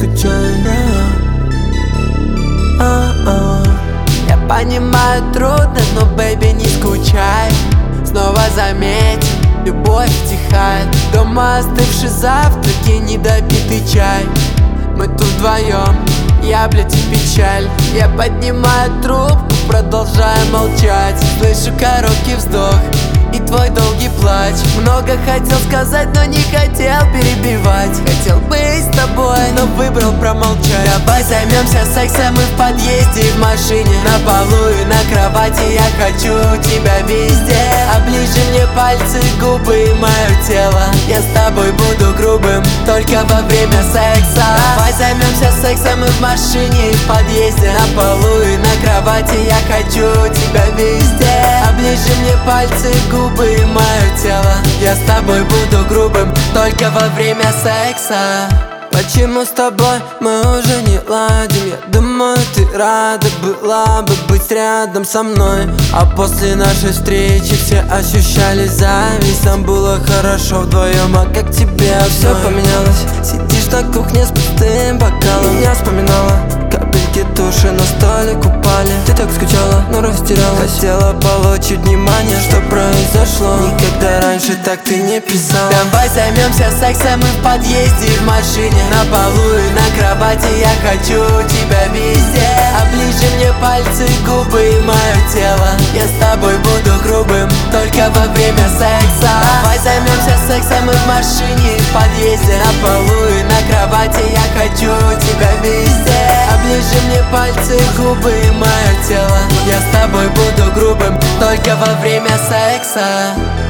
скучай. Я понимаю, трудно, но, бэйби, не скучай. Снова заметь, любовь утихает. Дома остывшие завтраки, недопитый чай. Мы тут вдвоем, я, блядь, и печаль. Я поднимаю трубку, продолжаю молчать. Слышу короткий вздох и твой долгий плач. Много хотел сказать, но не хотел перебивать. Хотел быть с тобой, но выбрал промолчать. Давай займемся сексом и в подъезде, и в машине, на полу и на кровати. Я хочу тебя везде. Оближи мне пальцы, губы и мое тело. Я с тобой буду грубым только во время секса. Давай займемся сексом и в машине, и в подъезде, на полу и на кровати. Я хочу тебя везде. Оближи мне пальцы, губы и мое тело. Я с тобой буду грубым только во время секса. Почему с тобой мы уже не ладим? Я думаю, ты рада была бы быть рядом со мной. А после нашей встречи все ощущали зависть. Нам было хорошо вдвоем, а как тебе все поменялось? Сидишь на кухне с пустым бокалом. Меня вспоминала, капельки туши на столе упали. Ты так скучала, но растерялась. Хотела получить внимание, что произошло. Никогда раньше так ты не писала. Давай займемся сексом и в подъезде, и в машине, на полу и на кровати. Я хочу тебя везде. Оближи мне пальцы, губы и мое тело. Я с тобой буду грубым только во время секса. Давай займемся сексом и в машине, и в подъезде, на полу и на кровати. Я хочу тебя везде. Оближи мне пальцы, губы и мое тело. Я с тобой буду грубым только во время секса.